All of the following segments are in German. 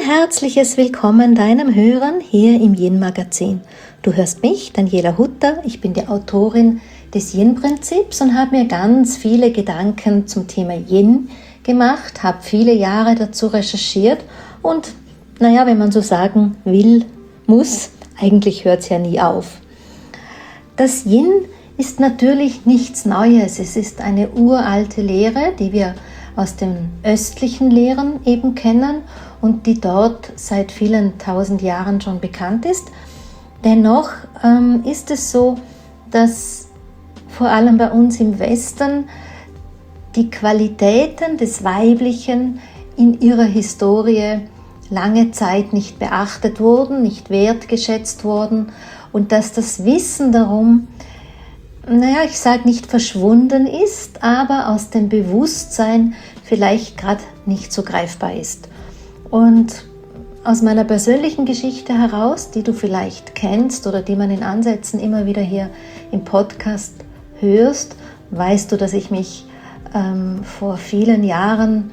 herzliches Willkommen deinem Hörern hier im Yin-Magazin. Du hörst mich, Daniela Hutter, ich bin die Autorin des Yin-Prinzips und habe mir ganz viele Gedanken zum Thema Yin gemacht, habe viele Jahre dazu recherchiert und, wenn man so sagen will, muss, eigentlich hört es ja nie auf. Das Yin ist natürlich nichts Neues, es ist eine uralte Lehre, die wir aus den östlichen Lehren eben kennen und die dort seit vielen tausend Jahren schon bekannt ist. Dennoch ist es so, dass vor allem bei uns im Westen die Qualitäten des Weiblichen in ihrer Historie lange Zeit nicht beachtet wurden, nicht wertgeschätzt wurden und dass das Wissen darum, ich sage nicht verschwunden ist, aber aus dem Bewusstsein vielleicht gerade nicht so greifbar ist. Und aus meiner persönlichen Geschichte heraus, die du vielleicht kennst oder die man in Ansätzen immer wieder hier im Podcast hörst, weißt du, dass ich mich vor vielen Jahren,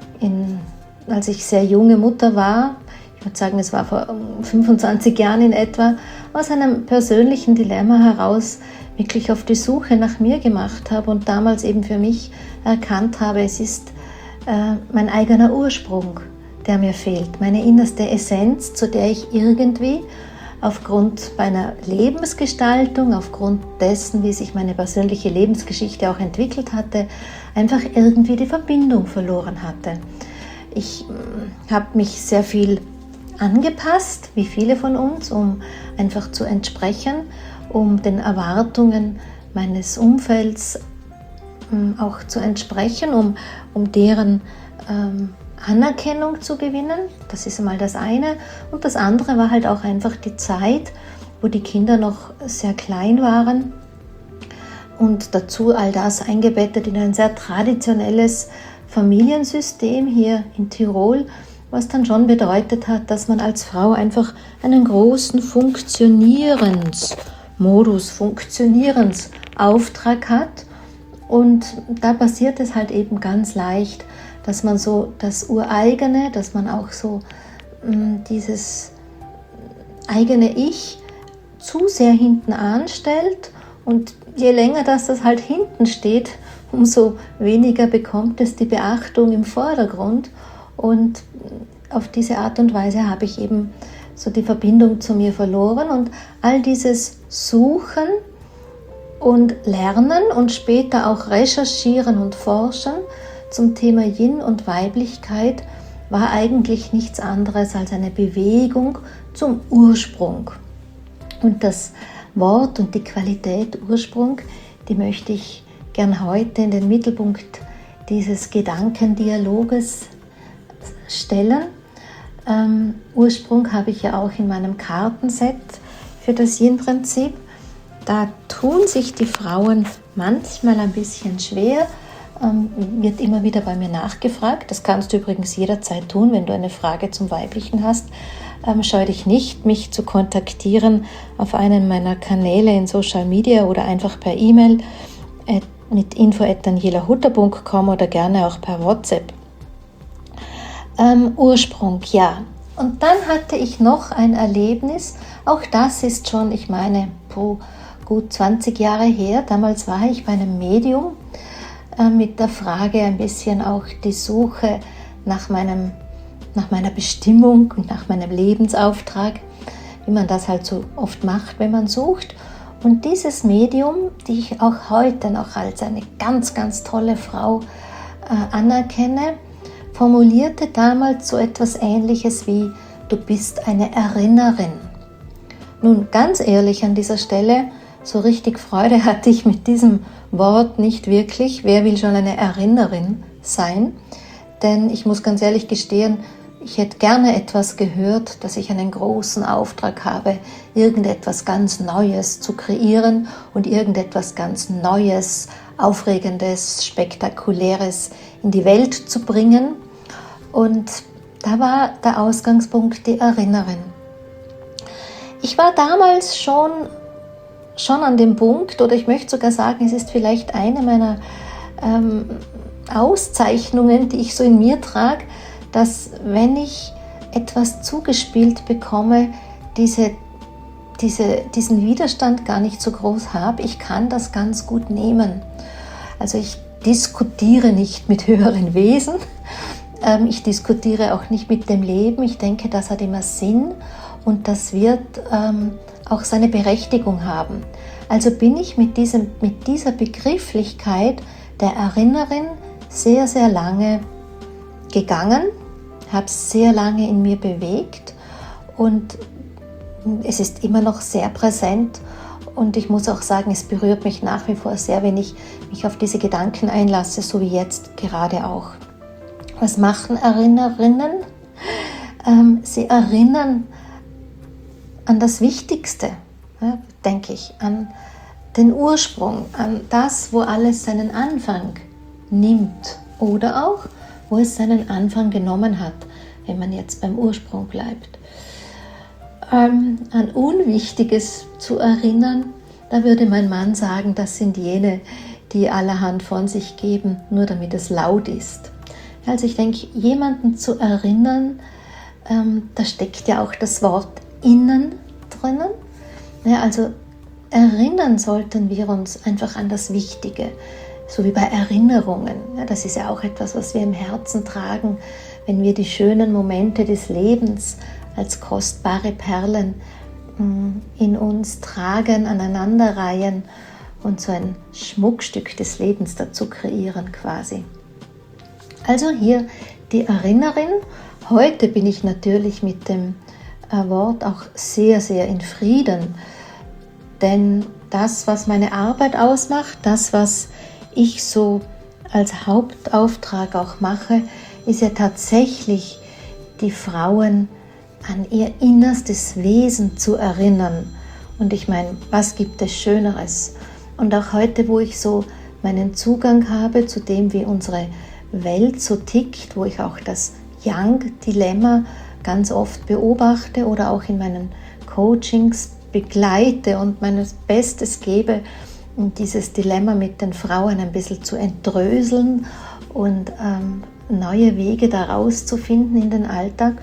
als ich sehr junge Mutter war, ich würde sagen, es war vor 25 Jahren in etwa, aus einem persönlichen Dilemma heraus wirklich auf die Suche nach mir gemacht habe und damals eben für mich erkannt habe, es ist mein eigener Ursprung, der mir fehlt, meine innerste Essenz, zu der ich irgendwie aufgrund meiner Lebensgestaltung, aufgrund dessen, wie sich meine persönliche Lebensgeschichte auch entwickelt hatte, einfach irgendwie die Verbindung verloren hatte. Ich habe mich sehr viel angepasst, wie viele von uns, um einfach zu entsprechen, um den Erwartungen meines Umfelds auch zu entsprechen, um deren Anerkennung zu gewinnen. Das ist einmal das eine. Und das andere war halt auch einfach die Zeit, wo die Kinder noch sehr klein waren und dazu all das eingebettet in ein sehr traditionelles Familiensystem hier in Tirol, was dann schon bedeutet hat, dass man als Frau einfach einen großen Funktionierensauftrag hat. Und da passiert es halt eben ganz leicht, dass man so das Ureigene, dass man auch so dieses eigene Ich zu sehr hinten anstellt. Und je länger das halt hinten steht, umso weniger bekommt es die Beachtung im Vordergrund. Und auf diese Art und Weise habe ich eben so die Verbindung zu mir verloren. Und all dieses Suchen und Lernen und später auch Recherchieren und Forschen zum Thema Yin und Weiblichkeit war eigentlich nichts anderes als eine Bewegung zum Ursprung. Und das Wort und die Qualität Ursprung, die möchte ich gern heute in den Mittelpunkt dieses Gedankendialoges stellen. Ursprung habe ich ja auch in meinem Kartenset für das Yin-Prinzip. Da tun sich die Frauen manchmal ein bisschen schwer, wird immer wieder bei mir nachgefragt. Das kannst du übrigens jederzeit tun, wenn du eine Frage zum Weiblichen hast. Scheue dich nicht, mich zu kontaktieren auf einen meiner Kanäle in Social Media oder einfach per E-Mail mit info@danielahutter.com oder gerne auch per WhatsApp. Ursprung, ja. Und dann hatte ich noch ein Erlebnis, auch das ist schon, gut 20 Jahre her. Damals war ich bei einem Medium mit der Frage ein bisschen auch die Suche nach meiner Bestimmung und nach meinem Lebensauftrag, wie man das halt so oft macht, wenn man sucht. Und dieses Medium, die ich auch heute noch als eine ganz, ganz tolle Frau anerkenne, formulierte damals so etwas Ähnliches wie: Du bist eine Erinnerin. Nun, ganz ehrlich an dieser Stelle, so richtig Freude hatte ich mit diesem Wort nicht wirklich. Wer will schon eine Erinnerin sein? Denn ich muss ganz ehrlich gestehen, ich hätte gerne etwas gehört, dass ich einen großen Auftrag habe, irgendetwas ganz Neues zu kreieren und irgendetwas ganz Neues, Aufregendes, Spektakuläres in die Welt zu bringen. Und da war der Ausgangspunkt die Erinnerin. Ich war damals schon an dem Punkt, oder ich möchte sogar sagen, es ist vielleicht eine meiner Auszeichnungen, die ich so in mir trage, dass wenn ich etwas zugespielt bekomme, diesen Widerstand gar nicht so groß habe. Ich kann das ganz gut nehmen. Also ich diskutiere nicht mit höheren Wesen, ich diskutiere auch nicht mit dem Leben. Ich denke, das hat immer Sinn und das wird auch seine Berechtigung haben. Also bin ich mit dieser Begrifflichkeit der Erinnerin sehr, sehr lange gegangen, habe es sehr lange in mir bewegt und es ist immer noch sehr präsent und ich muss auch sagen, es berührt mich nach wie vor sehr, wenn ich mich auf diese Gedanken einlasse, so wie jetzt gerade auch. Was machen Erinnererinnen? Sie erinnern an das Wichtigste, ja, denke ich, an den Ursprung, an das, wo alles seinen Anfang nimmt oder auch, wo es seinen Anfang genommen hat, wenn man jetzt beim Ursprung bleibt. An Unwichtiges zu erinnern, da würde mein Mann sagen, das sind jene, die allerhand von sich geben, nur damit es laut ist. Also ich denke, jemanden zu erinnern, da steckt ja auch das Wort innen drinnen. Ja, also erinnern sollten wir uns einfach an das Wichtige, so wie bei Erinnerungen. Ja, das ist ja auch etwas, was wir im Herzen tragen, wenn wir die schönen Momente des Lebens als kostbare Perlen in uns tragen, aneinanderreihen und so ein Schmuckstück des Lebens dazu kreieren quasi. Also hier die Erinnerin. Heute bin ich natürlich mit dem Wort auch sehr, sehr in Frieden, denn das, was meine Arbeit ausmacht, das, was ich so als Hauptauftrag auch mache, ist ja tatsächlich die Frauen an ihr innerstes Wesen zu erinnern. Und ich meine, was gibt es Schöneres? Und auch heute, wo ich so meinen Zugang habe zu dem, wie unsere Welt so tickt, wo ich auch das Yang-Dilemma ganz oft beobachte oder auch in meinen Coachings begleite und mein Bestes gebe, um dieses Dilemma mit den Frauen ein bisschen zu entdröseln und neue Wege daraus zu finden in den Alltag,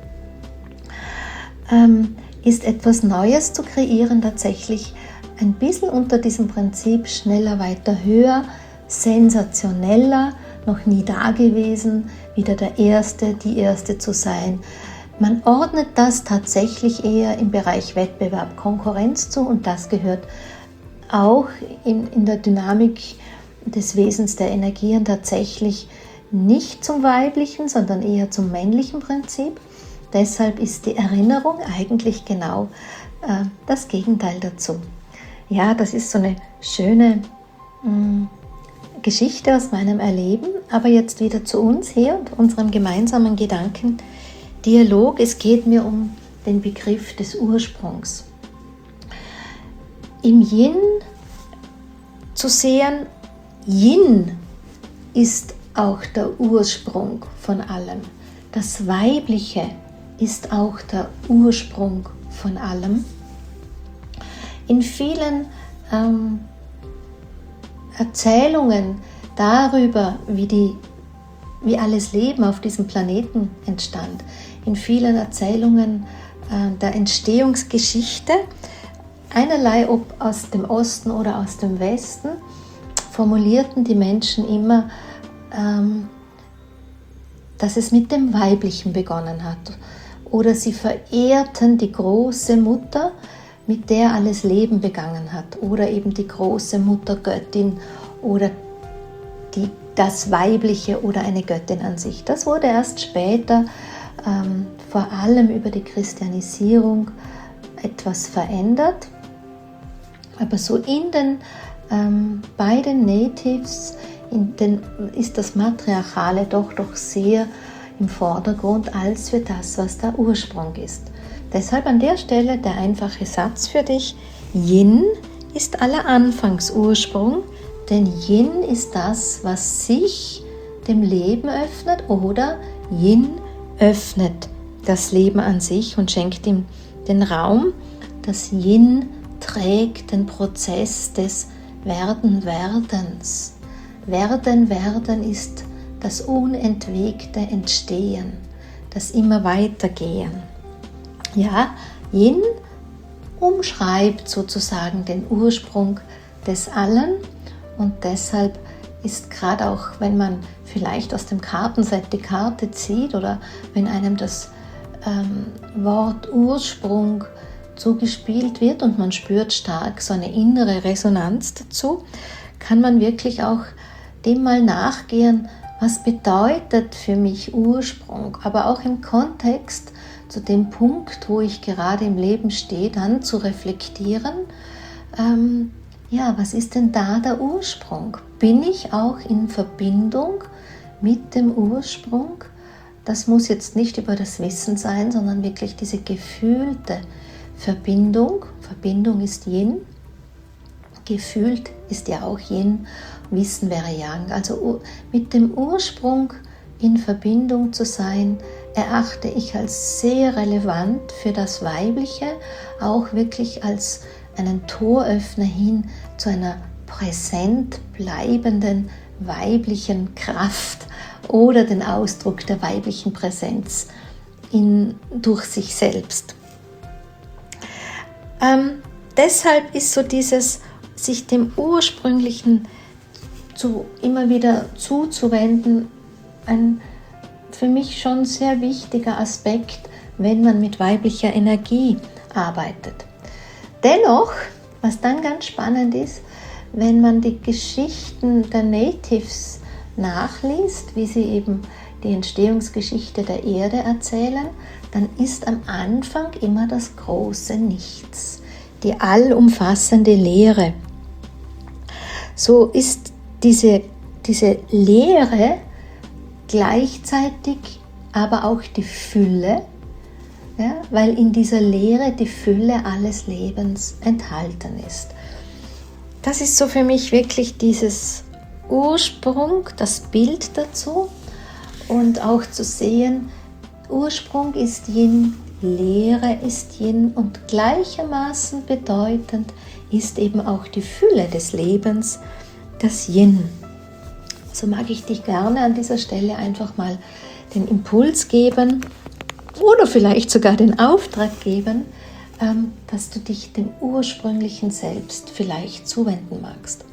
ist etwas Neues zu kreieren, tatsächlich ein bisschen unter diesem Prinzip schneller, weiter, höher, sensationeller, noch nie dagewesen, wieder der Erste, die Erste zu sein. Man ordnet das tatsächlich eher im Bereich Wettbewerb, Konkurrenz zu und das gehört auch in der Dynamik des Wesens der Energien tatsächlich nicht zum weiblichen, sondern eher zum männlichen Prinzip. Deshalb ist die Erinnerung eigentlich genau das Gegenteil dazu. Ja, das ist so eine schöne Geschichte aus meinem Erleben, aber jetzt wieder zu uns hier und unserem gemeinsamen Gedankendialog. Es geht mir um den Begriff des Ursprungs. Im Yin zu sehen, Yin ist auch der Ursprung von allem. Das Weibliche ist auch der Ursprung von allem. In vielen Erzählungen darüber, wie alles Leben auf diesem Planeten entstand, in vielen Erzählungen der Entstehungsgeschichte, einerlei ob aus dem Osten oder aus dem Westen, formulierten die Menschen immer, dass es mit dem Weiblichen begonnen hat. Oder sie verehrten die große Mutter, mit der alles Leben begangen hat. Oder eben die große Muttergöttin oder das Weibliche oder eine Göttin an sich. Das wurde erst später, vor allem über die Christianisierung, etwas verändert. Aber so bei den Natives ist das Matriarchale doch sehr im Vordergrund als für das, was der Ursprung ist. Deshalb an der Stelle der einfache Satz für dich: Yin ist aller Anfangsursprung, denn Yin ist das, was sich dem Leben öffnet, oder Yin öffnet das Leben an sich und schenkt ihm den Raum. Das Yin trägt den Prozess des Werdens. Werden ist das unentwegte Entstehen. das immer weitergehen. Ja, Yin umschreibt sozusagen den Ursprung des Allen und deshalb ist gerade auch, wenn man vielleicht aus dem Kartenset die Karte zieht oder wenn einem das Wort Ursprung zugespielt wird und man spürt stark so eine innere Resonanz dazu, kann man wirklich auch dem mal nachgehen, was bedeutet für mich Ursprung, aber auch im Kontext zu dem Punkt, wo ich gerade im Leben stehe, dann zu reflektieren, was ist denn da der Ursprung? Bin ich auch in Verbindung mit dem Ursprung? Das muss jetzt nicht über das Wissen sein, sondern wirklich diese gefühlte Verbindung. Verbindung ist Yin, gefühlt ist ja auch Yin, Wissen wäre Yang. Also mit dem Ursprung in Verbindung zu sein, erachte ich als sehr relevant für das Weibliche, auch wirklich als einen Toröffner hin zu einer präsent bleibenden weiblichen Kraft oder den Ausdruck der weiblichen Präsenz durch sich selbst. Deshalb ist so dieses, sich dem Ursprünglichen immer wieder zuzuwenden, ein für mich schon sehr wichtiger Aspekt, wenn man mit weiblicher Energie arbeitet. Dennoch, was dann ganz spannend ist, wenn man die Geschichten der Natives nachliest, wie sie eben die Entstehungsgeschichte der Erde erzählen, dann ist am Anfang immer das große Nichts, die allumfassende Leere. So ist diese Leere gleichzeitig aber auch die Fülle, ja, weil in dieser Leere die Fülle alles Lebens enthalten ist. Das ist so für mich wirklich dieses Ursprung, das Bild dazu und auch zu sehen, Ursprung ist Yin, Leere ist Yin und gleichermaßen bedeutend ist eben auch die Fülle des Lebens, das Yin. So mag ich dich gerne an dieser Stelle einfach mal den Impuls geben oder vielleicht sogar den Auftrag geben, dass du dich dem ursprünglichen Selbst vielleicht zuwenden magst.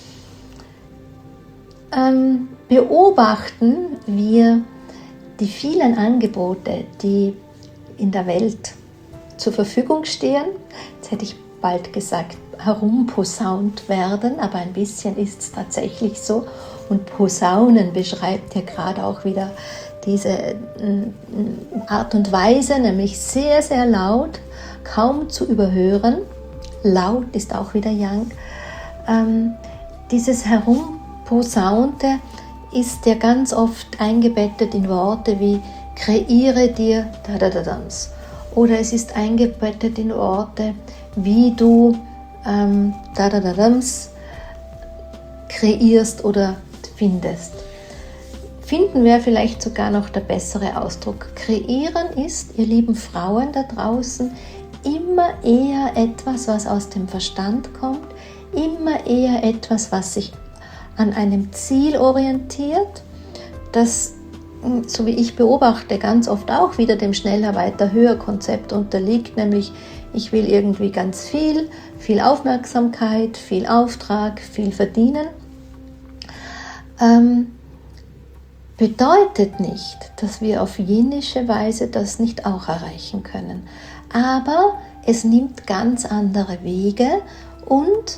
Beobachten wir die vielen Angebote, die in der Welt zur Verfügung stehen. Jetzt hätte ich bald gesagt, herumposaunt werden, aber ein bisschen ist es tatsächlich so. Und Posaunen beschreibt ja gerade auch wieder diese Art und Weise, nämlich sehr, sehr laut, kaum zu überhören. Laut ist auch wieder Yang. Dieses Herumposaunte ist ja ganz oft eingebettet in Worte wie kreiere dir da-da-da-dams. Oder es ist eingebettet in Worte, wie du da-da-da-dams kreierst oder findest. Finden wäre vielleicht sogar noch der bessere Ausdruck. Kreieren ist, ihr lieben Frauen da draußen, immer eher etwas, was aus dem Verstand kommt, immer eher etwas, was sich an einem Ziel orientiert, das, so wie ich beobachte, ganz oft auch wieder dem Schneller, weiter, höher Konzept unterliegt, nämlich ich will irgendwie ganz viel Aufmerksamkeit, viel Auftrag, viel verdienen. Bedeutet nicht, dass wir auf jenische Weise das nicht auch erreichen können. Aber es nimmt ganz andere Wege und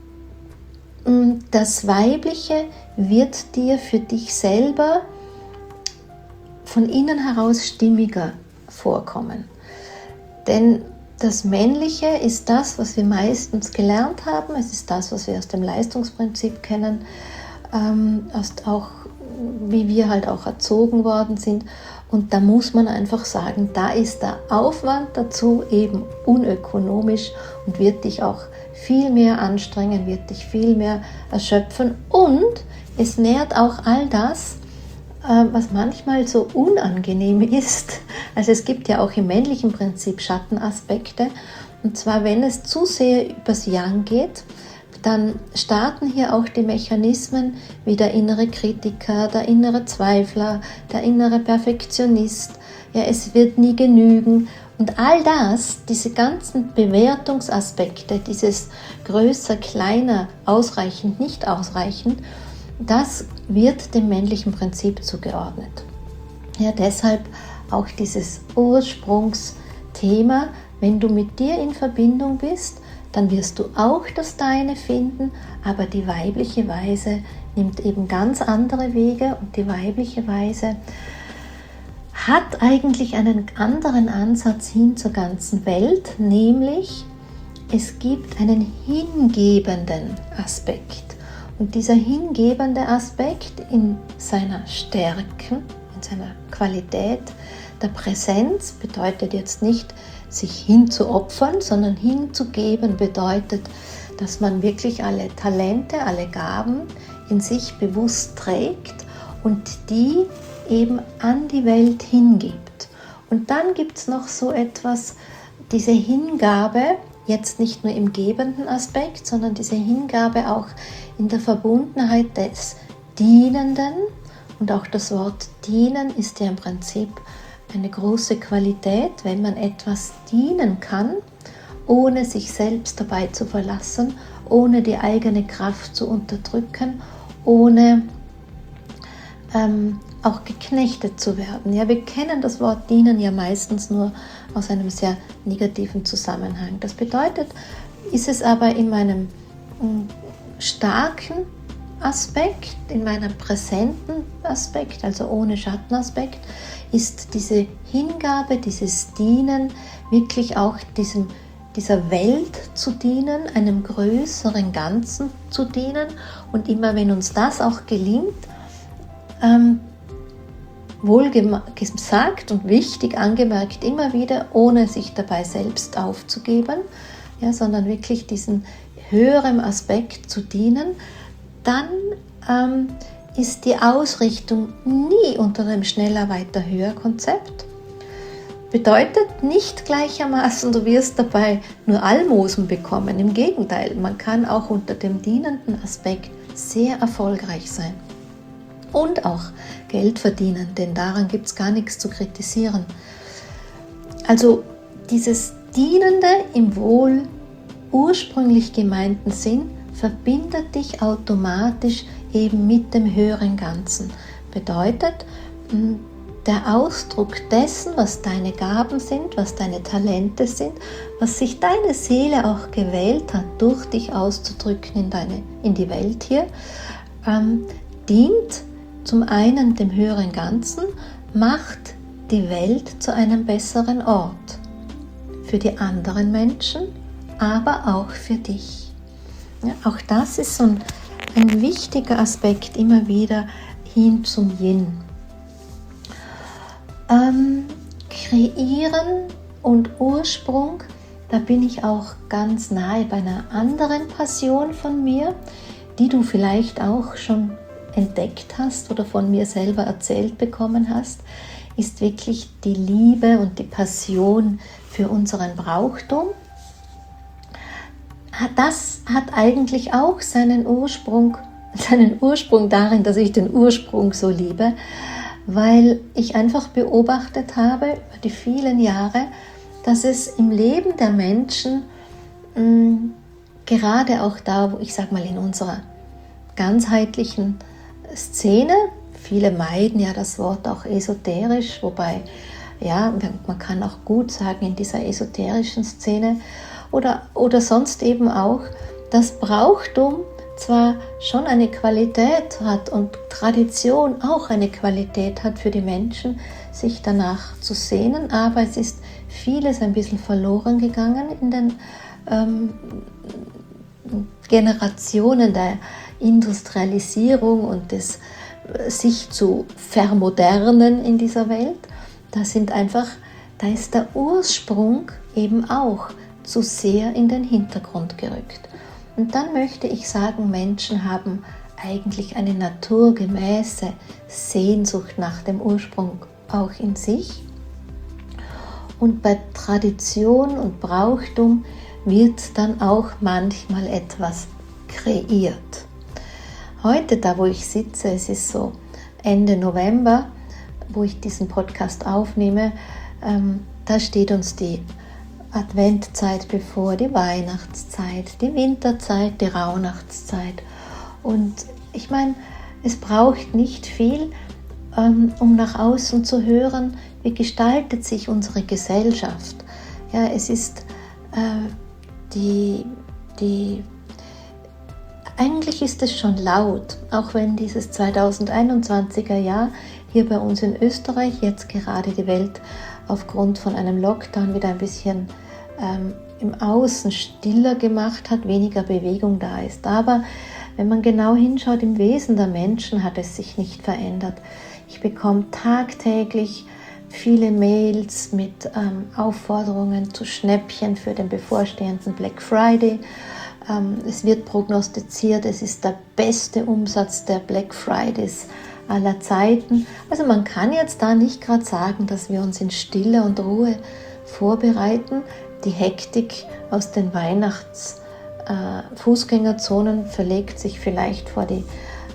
das Weibliche wird dir für dich selber von innen heraus stimmiger vorkommen. Denn das Männliche ist das, was wir meistens gelernt haben. Es ist das, was wir aus dem Leistungsprinzip kennen, auch wie wir halt auch erzogen worden sind. Und da muss man einfach sagen, da ist der Aufwand dazu eben unökonomisch und wird dich auch viel mehr anstrengen, wird dich viel mehr erschöpfen. Und es nährt auch all das, was manchmal so unangenehm ist. Also es gibt ja auch im männlichen Prinzip Schattenaspekte. Und zwar, wenn es zu sehr übers Yang geht, dann starten hier auch die Mechanismen wie der innere Kritiker, der innere Zweifler, der innere Perfektionist, ja, es wird nie genügen. Und all das, diese ganzen Bewertungsaspekte, dieses größer, kleiner, ausreichend, nicht ausreichend, das wird dem männlichen Prinzip zugeordnet. Ja, deshalb auch dieses Ursprungsthema, wenn du mit dir in Verbindung bist, dann wirst du auch das Deine finden, aber die weibliche Weise nimmt eben ganz andere Wege und die weibliche Weise hat eigentlich einen anderen Ansatz hin zur ganzen Welt, nämlich es gibt einen hingebenden Aspekt. Und dieser hingebende Aspekt in seiner Stärke, in seiner Qualität der Präsenz bedeutet jetzt nicht, sich hinzuopfern, sondern hinzugeben bedeutet, dass man wirklich alle Talente, alle Gaben in sich bewusst trägt und die eben an die Welt hingibt. Und dann gibt es noch so etwas, diese Hingabe, jetzt nicht nur im gebenden Aspekt, sondern diese Hingabe auch in der Verbundenheit des Dienenden. Und auch das Wort dienen ist ja im Prinzip eine große Qualität, wenn man etwas dienen kann, ohne sich selbst dabei zu verlassen, ohne die eigene Kraft zu unterdrücken, ohne auch geknechtet zu werden. Ja, wir kennen das Wort dienen ja meistens nur aus einem sehr negativen Zusammenhang. Das bedeutet, ist es aber in meinem starken Aspekt, in meinem präsenten Aspekt, also ohne Schattenaspekt, ist diese Hingabe, dieses Dienen, wirklich auch dieser Welt zu dienen, einem größeren Ganzen zu dienen. Und immer wenn uns das auch gelingt, wohl gesagt und wichtig angemerkt, immer wieder, ohne sich dabei selbst aufzugeben, ja, sondern wirklich diesen höheren Aspekt zu dienen, dann ist die Ausrichtung nie unter dem schneller, weiter, höher Konzept. Bedeutet nicht gleichermaßen, du wirst dabei nur Almosen bekommen. Im Gegenteil, man kann auch unter dem dienenden Aspekt sehr erfolgreich sein. Und auch Geld verdienen, denn daran gibt es gar nichts zu kritisieren. Also dieses Dienende im wohl ursprünglich gemeinten Sinn verbindet dich automatisch eben mit dem höheren Ganzen. Bedeutet, der Ausdruck dessen, was deine Gaben sind, was deine Talente sind, was sich deine Seele auch gewählt hat, durch dich auszudrücken in die Welt hier, dient zum einen dem höheren Ganzen, macht die Welt zu einem besseren Ort. Für die anderen Menschen, aber auch für dich. Ja, auch das ist so ein wichtiger Aspekt immer wieder hin zum Yin. Kreieren und Ursprung, da bin ich auch ganz nahe bei einer anderen Passion von mir, die du vielleicht auch schon entdeckt hast oder von mir selber erzählt bekommen hast, ist wirklich die Liebe und die Passion für unseren Brauchtum. Das hat eigentlich auch seinen Ursprung darin, dass ich den Ursprung so liebe, weil ich einfach beobachtet habe über die vielen Jahre, dass es im Leben der Menschen, gerade auch da, wo ich sage mal in unserer ganzheitlichen Szene, viele meiden ja das Wort auch esoterisch, wobei ja, man kann auch gut sagen in dieser esoterischen Szene oder sonst eben auch, dass Brauchtum zwar schon eine Qualität hat und Tradition auch eine Qualität hat für die Menschen, sich danach zu sehnen, aber es ist vieles ein bisschen verloren gegangen in den Generationen der Industrialisierung und des sich zu vermodernen in dieser Welt. Da ist der Ursprung eben auch zu sehr in den Hintergrund gerückt. Und dann möchte ich sagen, Menschen haben eigentlich eine naturgemäße Sehnsucht nach dem Ursprung auch in sich. Und bei Tradition und Brauchtum wird dann auch manchmal etwas kreiert. Heute, da wo ich sitze, es ist so Ende November, wo ich diesen Podcast aufnehme, da steht uns die Adventzeit bevor, die Weihnachtszeit, die Winterzeit, die Rauhnachtszeit. Und ich meine, es braucht nicht viel, um nach außen zu hören, wie gestaltet sich unsere Gesellschaft. Ja, es ist eigentlich ist es schon laut, auch wenn dieses 2021er Jahr hier bei uns in Österreich jetzt gerade die Welt aufgrund von einem Lockdown wieder ein bisschen im Außen stiller gemacht hat, weniger Bewegung da ist. Aber wenn man genau hinschaut, im Wesen der Menschen hat es sich nicht verändert. Ich bekomme tagtäglich viele Mails mit Aufforderungen zu Schnäppchen für den bevorstehenden Black Friday. Es wird prognostiziert, es ist der beste Umsatz der Black Fridays aller Zeiten. Also man kann jetzt da nicht gerade sagen, dass wir uns in Stille und Ruhe vorbereiten. Die Hektik aus den Fußgängerzonen verlegt sich vielleicht vor die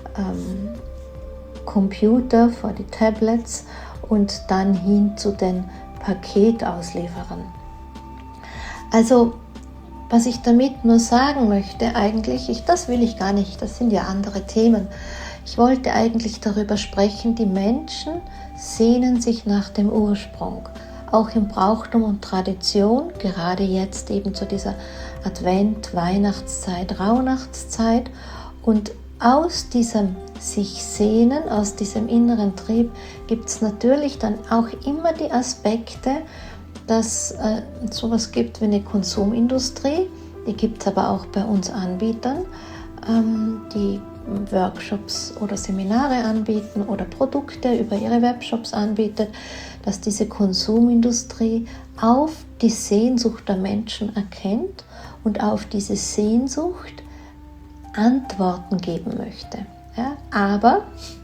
Computer, vor die Tablets und dann hin zu den Paketauslieferern. Also was ich damit nur sagen möchte eigentlich, das will ich gar nicht, das sind ja andere Themen. Ich wollte eigentlich darüber sprechen, die Menschen sehnen sich nach dem Ursprung, auch im Brauchtum und Tradition, gerade jetzt eben zu dieser Advent-, Weihnachtszeit, Rauhnachtszeit. Und aus diesem sich sehnen, aus diesem inneren Trieb gibt es natürlich dann auch immer die Aspekte, dass es sowas gibt wie eine Konsumindustrie, die gibt es aber auch bei uns Anbietern, die Workshops oder Seminare anbieten oder Produkte über ihre Webshops anbietet, dass diese Konsumindustrie auf die Sehnsucht der Menschen erkennt und auf diese Sehnsucht Antworten geben möchte. Ja, aber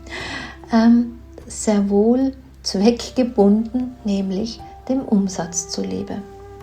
sehr wohl zweckgebunden, nämlich dem Umsatz zuliebe.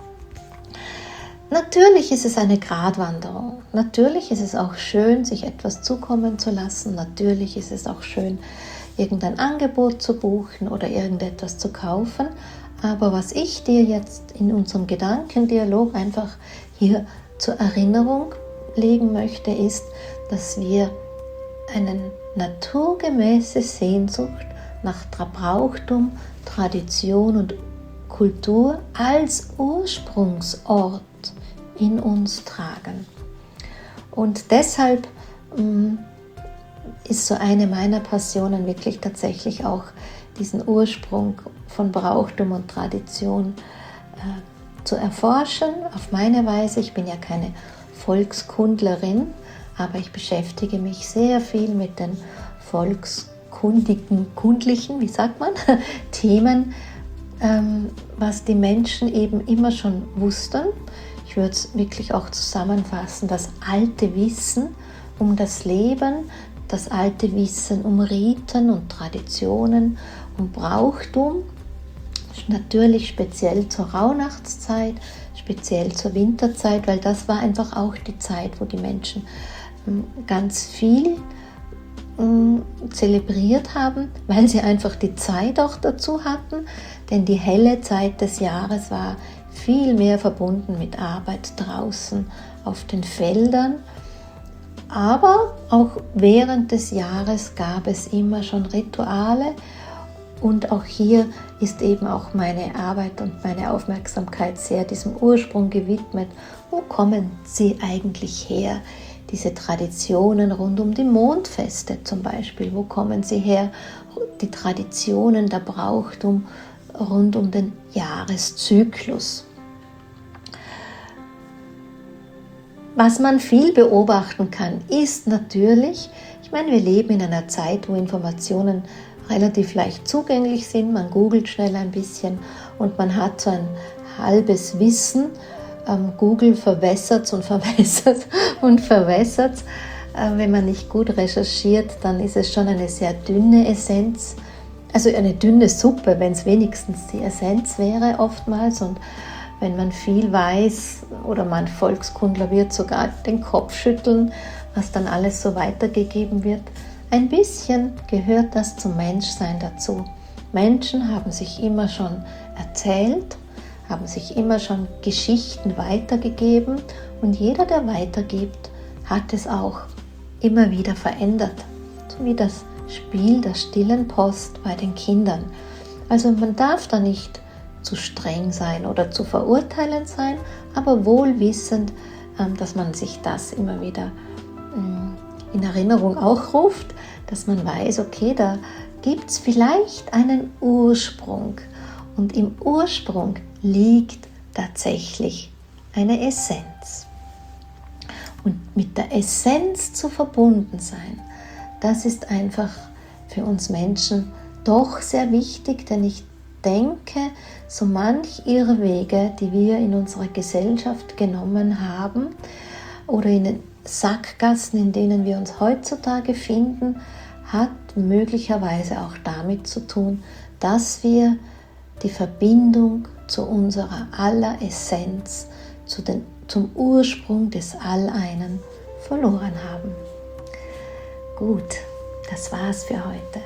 Natürlich ist es eine Gratwanderung. Natürlich ist es auch schön, sich etwas zukommen zu lassen. Natürlich ist es auch schön, irgendein Angebot zu buchen oder irgendetwas zu kaufen. Aber was ich dir jetzt in unserem Gedankendialog einfach hier zur Erinnerung legen möchte, ist, dass wir eine naturgemäße Sehnsucht nach Brauchtum, Tradition und Kultur als Ursprungsort in uns tragen. Und deshalb ist so eine meiner Passionen wirklich tatsächlich auch diesen Ursprung von Brauchtum und Tradition zu erforschen, auf meine Weise. Ich bin ja keine Volkskundlerin, aber ich beschäftige mich sehr viel mit den kundlichen, wie sagt man, Themen, was die Menschen eben immer schon wussten. Ich würde es wirklich auch zusammenfassen, das alte Wissen um das Leben, das alte Wissen um Riten und Traditionen, um Brauchtum, natürlich speziell zur Rauhnachtszeit, speziell zur Winterzeit, weil das war einfach auch die Zeit, wo die Menschen ganz viel zelebriert haben, weil sie einfach die Zeit auch dazu hatten, denn die helle Zeit des Jahres war viel mehr verbunden mit Arbeit draußen auf den Feldern, aber auch während des Jahres gab es immer schon Rituale und auch hier ist eben auch meine Arbeit und meine Aufmerksamkeit sehr diesem Ursprung gewidmet. Wo kommen sie eigentlich her? Diese Traditionen rund um die Mondfeste zum Beispiel, wo kommen sie her? Die Traditionen, der Brauchtum rund um den Jahreszyklus. Was man viel beobachten kann, ist natürlich, ich meine, wir leben in einer Zeit, wo Informationen relativ leicht zugänglich sind, man googelt schnell ein bisschen und man hat so ein halbes Wissen. Google verwässert und verwässert und verwässert. Wenn man nicht gut recherchiert, dann ist es schon eine sehr dünne Essenz, also eine dünne Suppe, wenn es wenigstens die Essenz wäre oftmals. Und wenn man viel weiß oder man Volkskundler wird sogar den Kopf schütteln, was dann alles so weitergegeben wird. Ein bisschen gehört das zum Menschsein dazu, Menschen haben sich immer schon erzählt, haben sich immer schon Geschichten weitergegeben und jeder, der weitergibt, hat es auch immer wieder verändert. So wie das Spiel der stillen Post bei den Kindern. Also man darf da nicht zu streng sein oder zu verurteilend sein, aber wohl wissend, dass man sich das immer wieder in Erinnerung auch ruft, dass man weiß, okay, da gibt es vielleicht einen Ursprung und im Ursprung liegt tatsächlich eine Essenz. Und mit der Essenz zu verbunden sein, das ist einfach für uns Menschen doch sehr wichtig, denn ich denke, so manch Irrwege, die wir in unserer Gesellschaft genommen haben oder in den Sackgassen, in denen wir uns heutzutage finden, hat möglicherweise auch damit zu tun, dass wir die Verbindung zu unserer aller Essenz, zum Ursprung des Alleinen verloren haben. Gut, das war's für heute.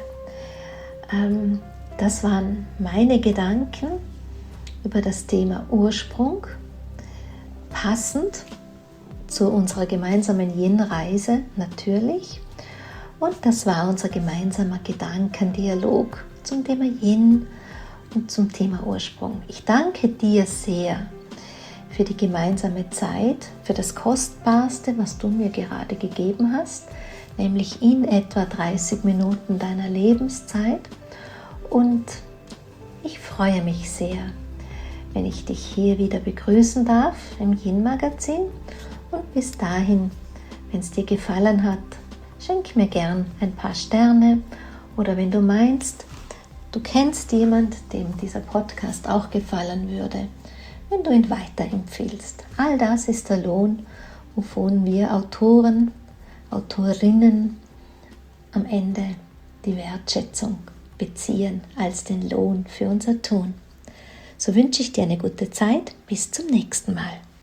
Das waren meine Gedanken über das Thema Ursprung, passend zu unserer gemeinsamen Yin-Reise natürlich. Und das war unser gemeinsamer Gedankendialog zum Thema Yin und zum Thema Ursprung. Ich danke dir sehr für die gemeinsame Zeit, für das Kostbarste, was du mir gerade gegeben hast, nämlich in etwa 30 Minuten deiner Lebenszeit. Und ich freue mich sehr, wenn ich dich hier wieder begrüßen darf im Yin-Magazin. Und bis dahin, wenn es dir gefallen hat, schenk mir gern ein paar Sterne. Oder wenn du meinst, du kennst jemanden, dem dieser Podcast auch gefallen würde, wenn du ihn weiterempfiehlst. All das ist der Lohn, wovon wir Autoren, Autorinnen am Ende die Wertschätzung beziehen als den Lohn für unser Tun. So wünsche ich dir eine gute Zeit. Bis zum nächsten Mal.